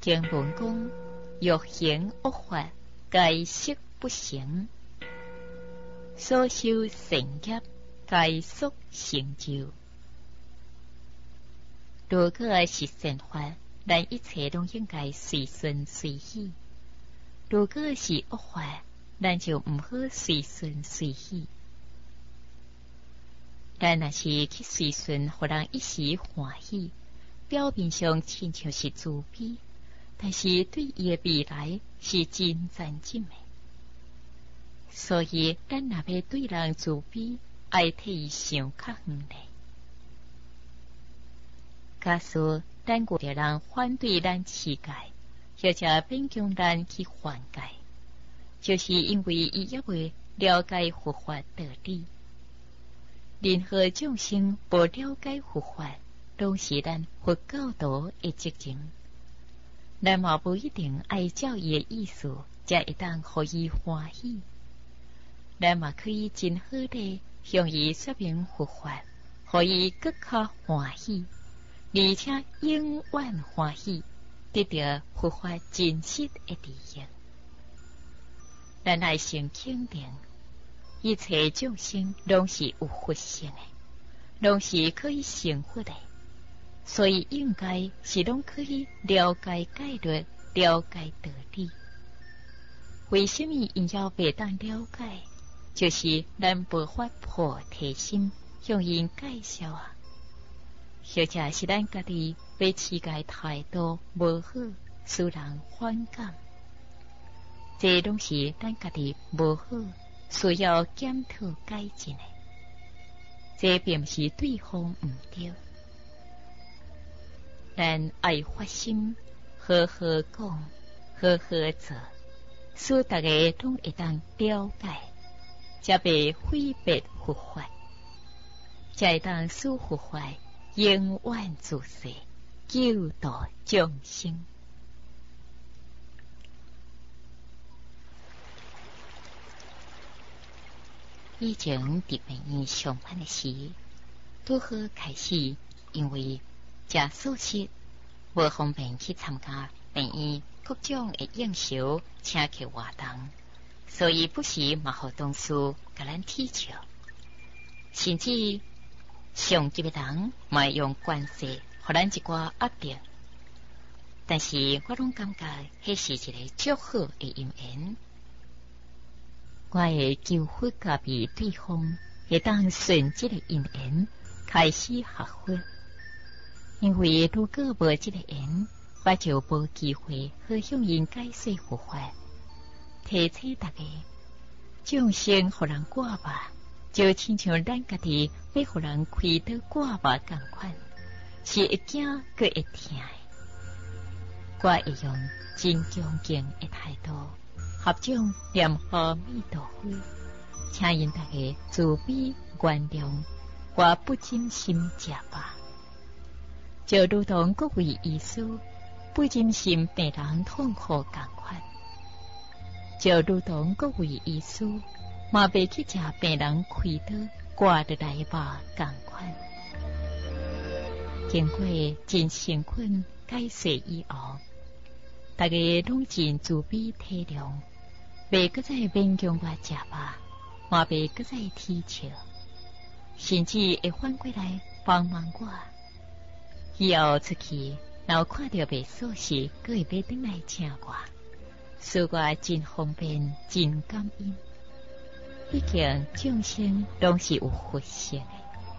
经文讲，欲行恶法，该色不行；所修善业，该速成就。如果是善法，咱一切都应该随顺随喜；如果是恶法，咱就唔好随顺随喜。咱若是去随顺，互人一时欢喜，表面上亲像是慈悲，但是对伊的未来是真残忍的。所以，咱若要对人慈悲，爱替伊想较远嘞。假使咱遇到人反对咱持戒，或者勉强咱去还戒，就是因为伊也未了解佛法道理。任何众生不了解佛法，都是咱佛教徒的责任。咱嘛不一定爱照伊的意思，才会当互伊欢喜。咱嘛可以真好地向伊说明佛法，互伊更较欢喜，而且永远欢喜，得到佛法真实的利益。咱爱先肯定，一切众生拢是有佛性的，拢是可以成佛的，所以应该是拢可以了解戒律，了解道理。为什么因要袂当了解？就是咱无法菩提心，向因介绍啊。或者是咱家己被持戒态度无好，使人反感，这拢是咱家己无好，需要检讨改进的。这并不是对方唔对，咱爱发心，好好讲，好好做，使大家拢会当了解，才袂毁灭佛法，才会当使佛法永远自世，救度众生。以前伫病院上班的时，拄好开始，因为食素食，无方便去参加病院各种的应酬，请客活动，所以不时嘛互同事甲咱踢笑，甚至上级的人嘛用关系互咱一寡压力。但是我拢感觉迄是一个足好的因缘。我会求佛加庇对方，会当顺这个因缘开始学佛。因为如果无这个缘，我就无机会好向因解说佛法，提醒大家，众生互人挂吧，就亲像咱家己要互人开刀挂吧同款，是会惊佮会疼的。我会用真恭敬的态度，合掌念阿弥陀佛，请因大家慈悲原谅我不忍心食饱，就如同各位医师不忍心病人痛苦同款，就如同各位医师嘛袂去食病人开刀挂得来吧同款。经过真诚恳解说以后，大家拢真慈悲体谅，袂搁再勉强我食饱，嘛袂搁再踢笑，甚至会反过来帮忙我。以后出去，若有看到袂舒适，搁会要转来请我，使我真方便，真感恩。毕竟众生拢是有佛性的，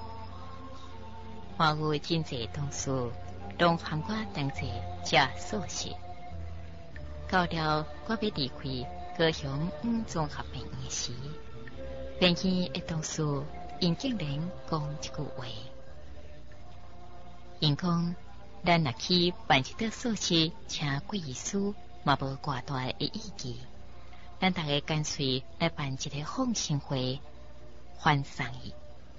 我有真侪同事拢喊我同齐食素食。到了我要离开高雄综合病院时，病院的同事因竟然讲一句话，因讲咱若去办一道素食，请贵医师嘛无偌大的意义，咱大家干脆来办一个放生会，欢送伊，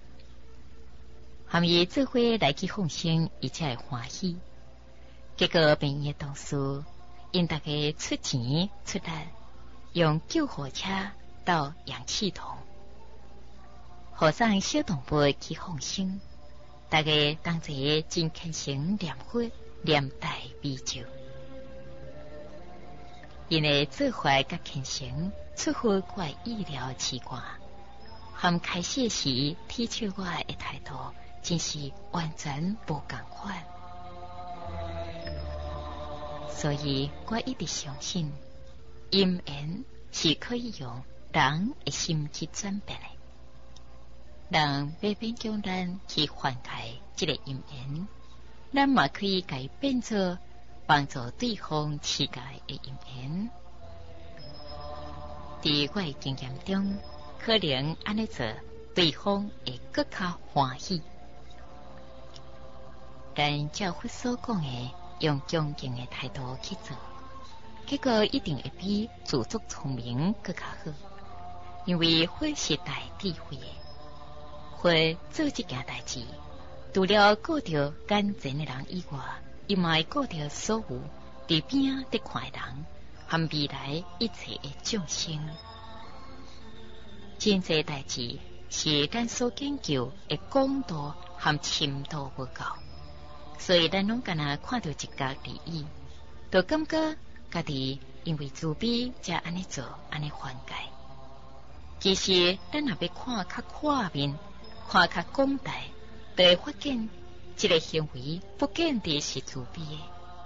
含伊做伙来去放生，伊才会欢喜。结果病院的同事因大家出钱出力，用救护车到氧气筒，互送小动物去放生，大家同齐真虔诚念佛，念大悲咒。 因为做法甲虔诚出乎我意料之外，和开始时提出我的态度，真是完全无同款。所以我一直相信，因缘是可以用人的心去转变的。人要勉强咱去缓解这个因缘，咱嘛可以改变做帮助对方持戒的因缘。在我的经验中，可能安尼做，对方会更加欢喜。但照佛所讲的，用恭敬的态度去做，结果一定会比自作聪明更加好。因为佛是大智慧的，佛做这件代志，除了顾着眼前的人以外，伊嘛会顾着所有伫边伫看的人，和未来一切的众生。真济代志是咱所研究的广度和深度无够，所以咱拢敢若看到一角利益，就感觉家己因为自卑才安尼做，安尼缓解。其实咱若要看较跨面，看较广大，就会发现这个行为不见得是自卑的。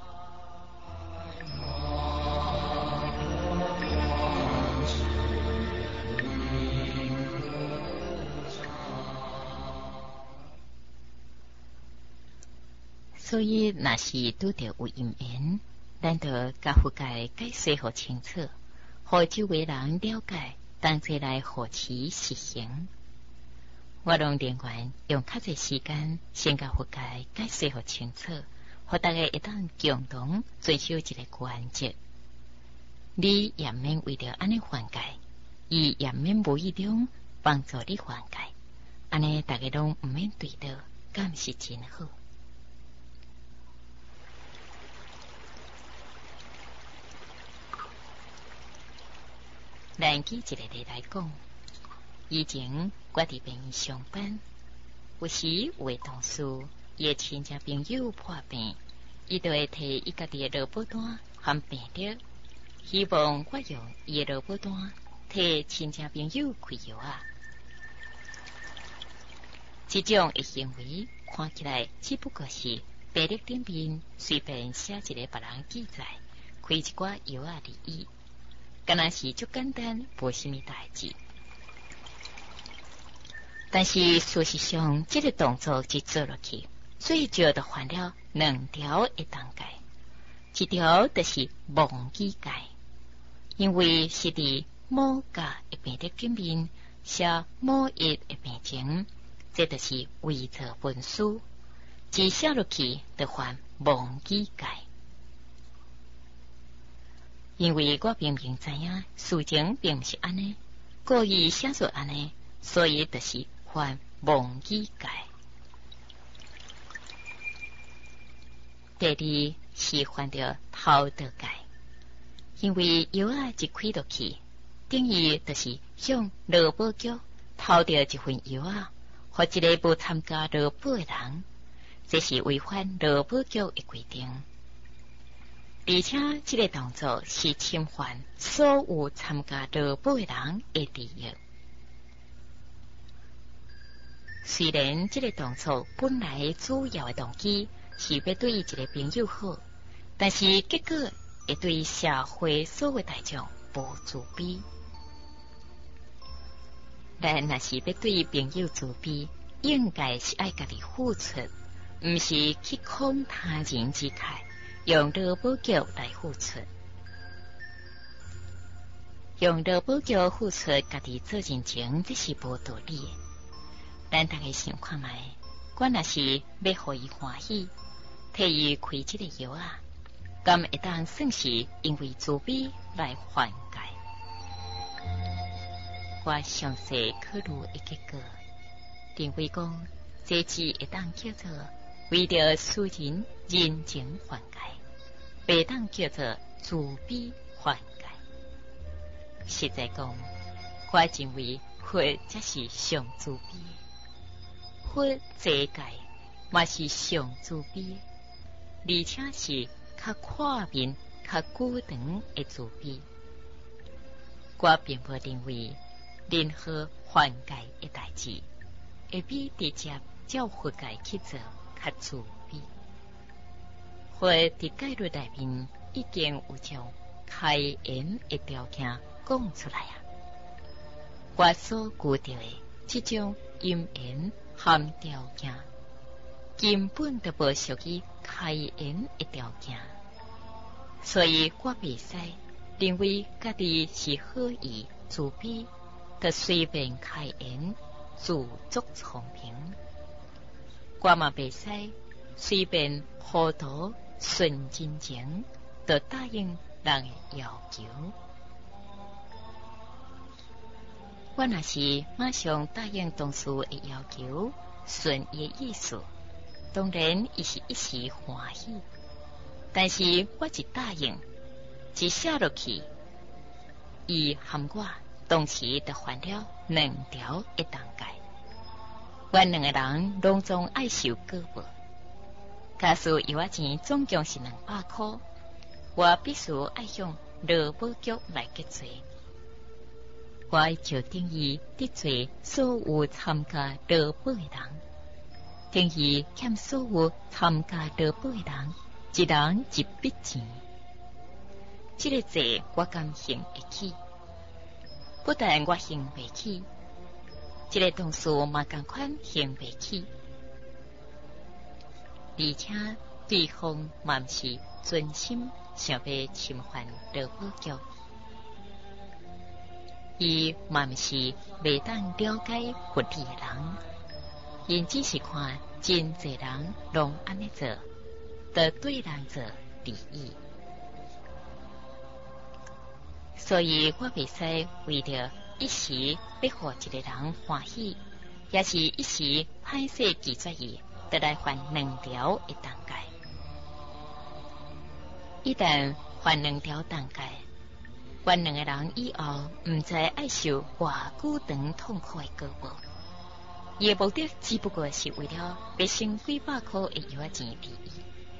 所以，若是拄着有因缘，咱就甲佛界解释互清楚，互周围人了解，同齐来护持实行。我拢宁愿用较侪时间，先甲佛界解释互清楚，互大家会当共同遵守一个原则。你也免为着安尼缓解，伊也免无意中帮助你缓解，安尼大家拢毋免对倒，敢是真好。咱举一个例来讲，以前我伫病院上班，有时有位同事，伊的亲戚朋友破病，伊就会摕伊家己的劳保单和病历，希望我用伊的劳保单替亲戚朋友开药啊。这种的行为看起来只不过是病历顶面随便写一个别人记载，开一寡药啊利益。敢若是足简单，无什么代志。但是事实上，这个动作一做落去，最少就犯了2条的重戒。一条就是忘记戒，因为是伫某甲的病历顶面写某一的病情，这就是伪造文书，一写落去就犯忘记戒。因为我明明知影事情并不是安尼，故意写作安尼，所以就是犯忘记戒。第二是犯着偷盗戒，因为药啊一开落去，等于就是向劳保局偷到一份药啊，或一个无参加劳保的人，这是违反劳保局的规定。而且这个动作是侵犯所有参加劳保的人的利益。虽然这个动作本来主要的动机是要对一个朋友好，但是结果会对社会所有大众无自卑。咱若是要对朋友自卑，应该是爱家己付出，毋是去慷他人之慨。用劳保局来付出，用劳保局付出家己做人情，这是无道理的。咱大家想看卖，我若是要互伊欢喜，替伊开这个药啊，敢会当算是因为自卑来缓解？我详细考虑的结果，认为讲这只会当叫做为着私人人情缓解。被当叫做自卑缓解。实在讲，我认为佛才是上自卑，佛这界嘛是上自卑，而且是较跨面、 较久长的自卑。我并不认为任何犯戒的代志会比直接照佛戒去做较自卑。佛伫戒律内面已经有将开言的条件讲出来啊！我所顾到的这种因缘含条件，根本就无属于开言的条件，所以我袂使认为家己是好意自卑，就随便开言自作聪明。我嘛袂使随便糊涂顺真情，就答应人的要求。我若是马上答应同事的要求，顺伊的意思，当然伊是一时欢喜。但是我一答应，一写落去，伊含我当时就犯了2条的重戒。阮2个人拢总爱受过报。假使伊我钱总共是200块，我必须爱向劳保局来结罪。我就等于得罪所有参加劳保的人，等于欠所有参加劳保的人一人一笔钱。这个罪我甘行会起，不但我行袂起，这个同事嘛同款行袂起，而且对方嘛不是存心想要侵犯劳保局，伊嘛不是袂当了解法律的人，因只是看真侪人拢安尼做，就对人做利益。所以我袂使为着一时要互一个人欢喜，也是一时歹势拒绝伊，就来犯2条的重戒。一旦犯2条重戒，阮2个人以后毋知爱受偌久长痛苦的果报。伊的目的只不过是为了要省几百块的药钱而已。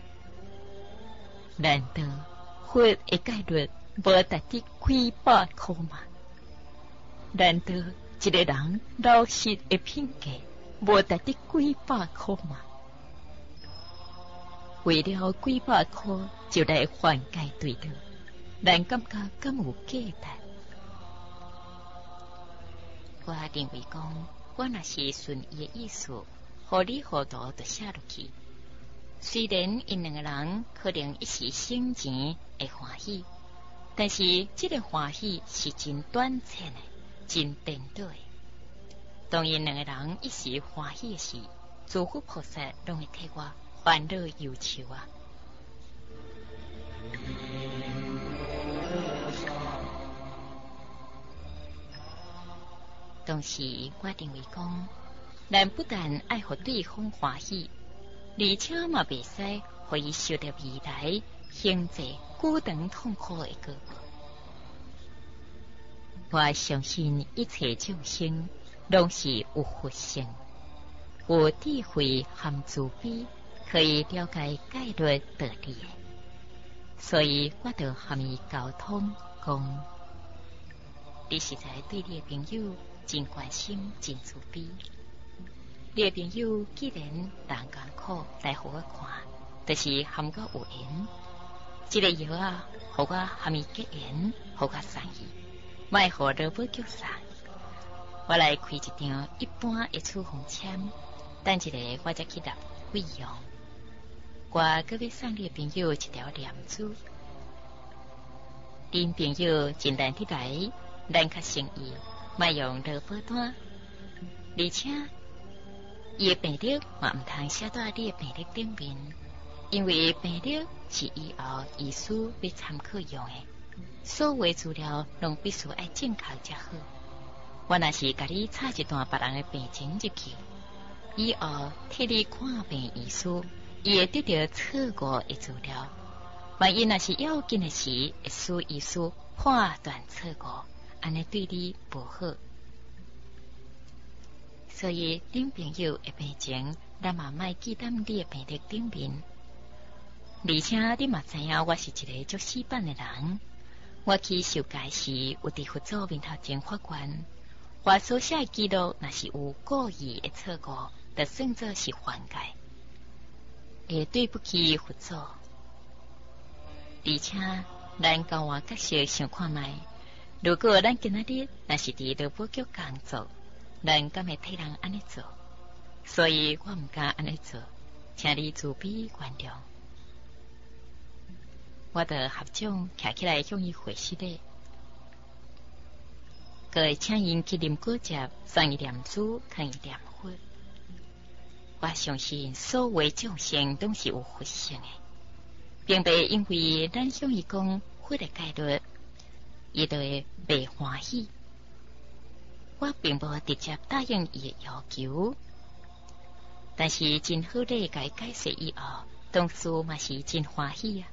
难道佛的戒律无达得几百块吗？难道一个人老实的品格无达得几百块吗？为了几百块就来犯戒对了，咱感觉敢有价值？我认为讲，我若是顺伊的意思，糊里糊涂就写落去。虽然因2个人可能一时省钱会欢喜，但是这个欢喜是真短暂的，真颠倒的。当因2个人一时欢喜的时，诸佛菩萨拢会替我烦恼忧愁啊！当时我认为讲，咱不但爱互对方欢喜，而且嘛袂使互伊受到未来现在久长痛苦的果报。我相信一切众生拢是有佛性、有智慧含慈悲，可以了解戒律道理的，所以我就和伊沟通讲，你实在对你的朋友真关心、真慈悲。你的朋友既然人艰苦来互我看，就是和我有缘。这个药啊，互我和伊结缘，互我送伊，莫互劳保局送。我来开一张一般的处方签，等一下我才去纳费用。我搁要送你的朋友一条念珠，恁朋友真难得来，咱较诚意，莫用劳保单，而且伊的病历嘛毋通写在你的病历顶面，因为病历是以后医师要参考用的，所有资料拢必须爱正确才好。我若是甲你插一段别人的病情入去，以后替你看病医师，伊会得到错误的资料。万一若是要紧的事，会使医师判断错误，安尼对你不好。所以恁朋友的病情，咱嘛莫记在你的病历顶面。 而且你嘛知影我是一个足死板的人。我去受戒时，有伫佛祖面头前法官，我所写的记录，若是有故意的错误，就算作是犯戒，会对不起佛祖。而且，咱交换角色想看卖，如果咱今仔日若是伫劳保局工作，咱敢会替人安尼做？所以我毋敢安尼做，请你自卑原谅。我的合掌徛起来向伊回息咧，佮会请因去啉果汁，送伊念珠，看伊念佛。我相信所有众生都是有佛性的，并非因为咱向伊讲佛的戒律，伊就会袂欢喜。我并无直接答应伊的要求，但是真好咧，甲伊解释以后，同事嘛是真欢喜啊。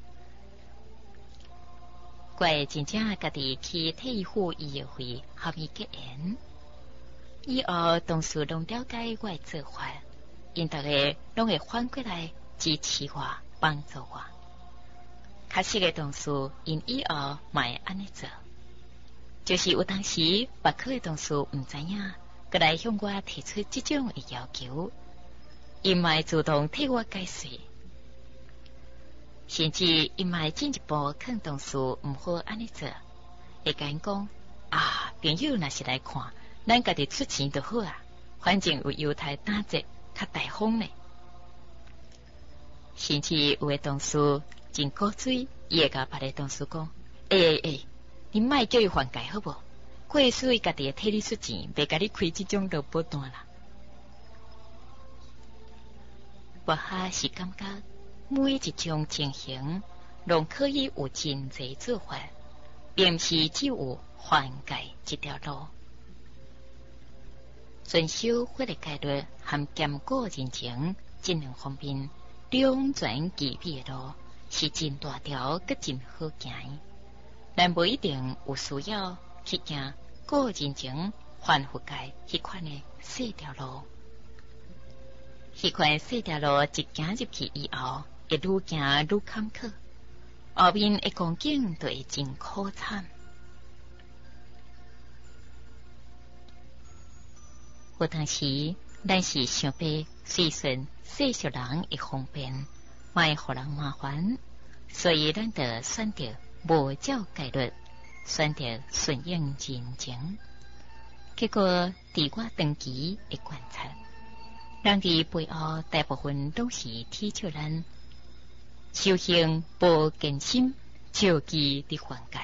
我会真正家己去替伊赴医药费，合伊结缘。以后同事拢了解我的做法，因大家拢会反过来支持我，帮助我。确实的同事，因以后嘛会安尼做。就是有当时别科的同事毋知影，佮来向我提出这种的要求，因嘛会主动替我解释。甚至伊嘛会进一步劝同事毋好安尼做，会甲因讲啊，朋友若是来看，咱家己出钱就好啊，反正有犹太打折较大方呢。甚至有的同事真古锥，伊会甲别个同事讲，你莫叫伊犯戒好无？过属伊家己会替你出钱，袂甲你开这种劳保单啦。我哈是感觉。每一种情形，拢可以有真济做法，并不是只有犯戒这条路。遵守法律戒律和兼顾人情这两方面，两全其美的路是真大条，佮真好行。但不一定有需要去行顾人情、犯佛戒迄款的细条路。迄款细条路一行入去以后，会愈行愈坎坷，后面的光景就会真可惨。有当时，咱是想要随顺世俗人的方便，莫互人麻烦，所以咱就选择无照戒律，选择顺应人情。结果，伫我长期的观察，人伫背后大部分都是提倡咱修行无坚心，照记的犯戒。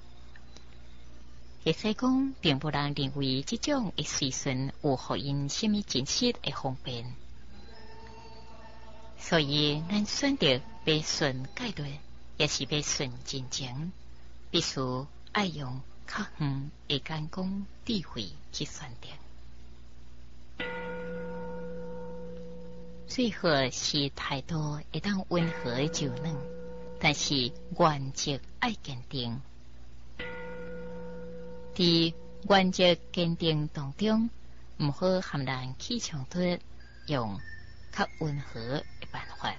会使讲，并无人认为这种的随顺有互因什么真实的方便，所以咱选择要顺戒律，也是要顺真情，必须爱用较远的眼光智慧去选择。最好是态度会当温和柔软，但是原则爱坚定。伫原则坚定当中，毋好和人起冲突，用较温和的办法。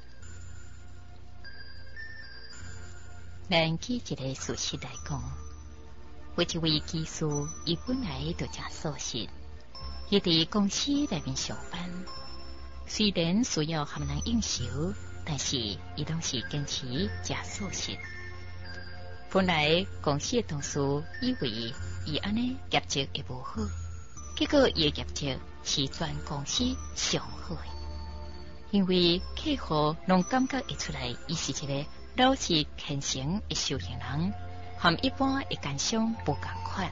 咱举一个事实来讲，有一位技师，伊本来就真素食，伊伫公司内面上班。虽然需要和人应酬，但是伊拢是坚持食素食。本来公司的同事以为伊安尼业绩会无好，结果伊的业绩是全公司上好的，因为客户拢感觉会出来，伊是一个老实虔诚的修行人，和一般的奸商不共款。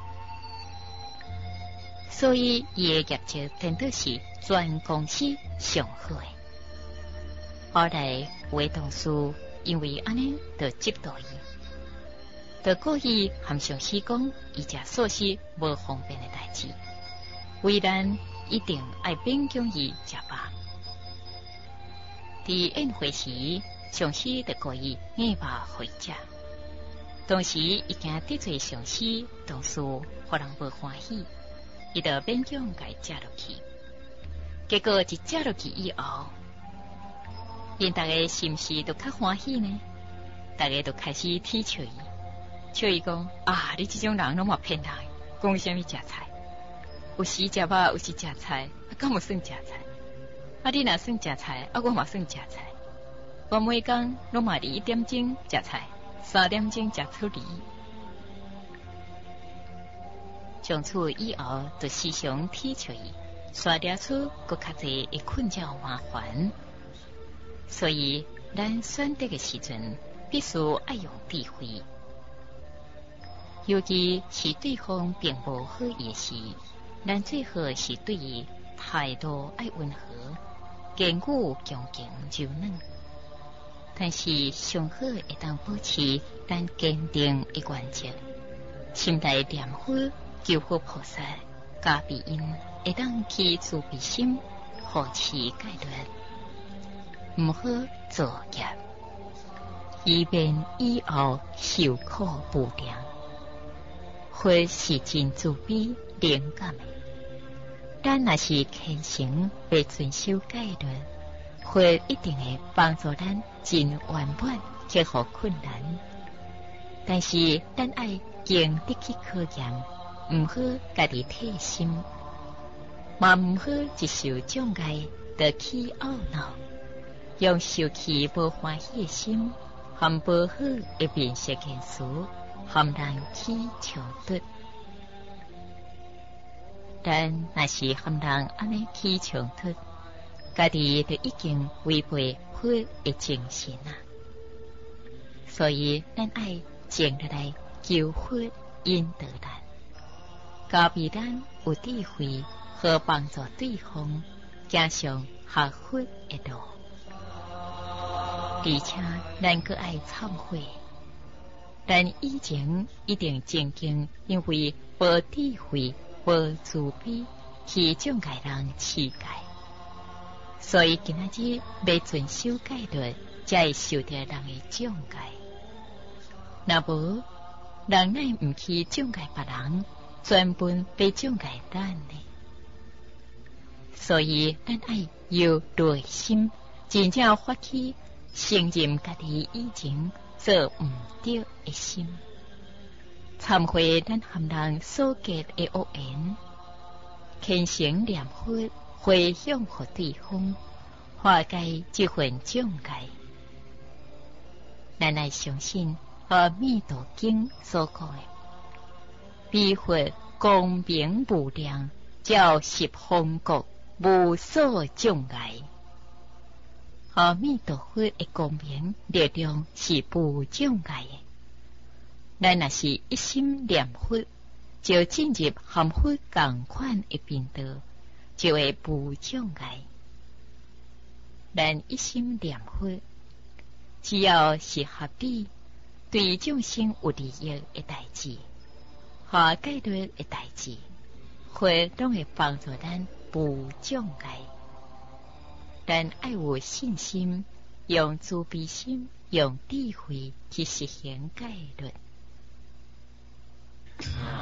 所以，伊的业绩真的是全公司上好的。后来，有的同事因为安尼，就嫉妒伊，就故意和上司讲，伊食素食无方便的代志，为咱一定爱勉强伊食饱。伫宴会时，上司就故意硬把回食，同时伊惊得罪上司，同事互人无欢喜。伊就勉强甲伊食落去，结果一食落去以后， 因大家是毋是都较欢喜呢？大家都开始天笑伊，笑伊讲啊，你这种人拢嘛骗人，讲什么食菜？有时食肉，有时食菜，敢无算食菜？啊，你若算食菜，啊，我嘛算食菜。我每工拢嘛伫1点钟食菜，3点钟食臭梨。从此以后，就时常天笑伊，刷掉出搁较济会困扰麻烦。所以，咱选择的时阵，必须爱用智慧，尤其是对方并无好意时，咱最好是对伊态度爱温和，言语强劲柔软。但是上好会当保持咱坚定的原则，心内念佛求佛菩萨加庇因，会当起慈悲心，护持戒律，唔好作业，以免以后受苦不良。佛是真慈悲灵感的，咱若是虔诚被遵守戒律，佛一定会帮助咱真圆满克服困难。但是咱爱经得起考验，唔好家己退心，嘛唔好一受障碍就起懊恼，用受气无欢喜的心，含不好的面色言辞，含人起冲突。但若是含人安尼起冲突，家己就已经违背佛的精神啊！所以咱爱静下来求佛引导咱，教俾咱有智慧，好帮助对方走上学佛的路。而且咱阁爱忏悔，咱以前一定曾经因为无智慧、无慈悲去障碍人持戒，所以今仔日要遵守戒律，才会受到人的障碍。若无，人乃唔去障碍别人，专门被障碍咱呢。所以咱爱有内心，真正发起承认家己以前做唔对的心，忏悔咱含人所结的恶缘，虔诚念佛，回向给对方，化解这份障碍。咱来相信阿弥陀经所讲的，彼佛光明无量，照十方国，无所障碍。阿弥陀佛的光明力量是无障碍的。咱若是一心念佛，就进入含佛同款的频道，就会无障碍。咱一心念佛，只要是合理，对众生有利益的代志，和戒律的代志，佛都会帮助咱无障碍。咱爱有信心，用慈悲心，用智慧去实行戒律。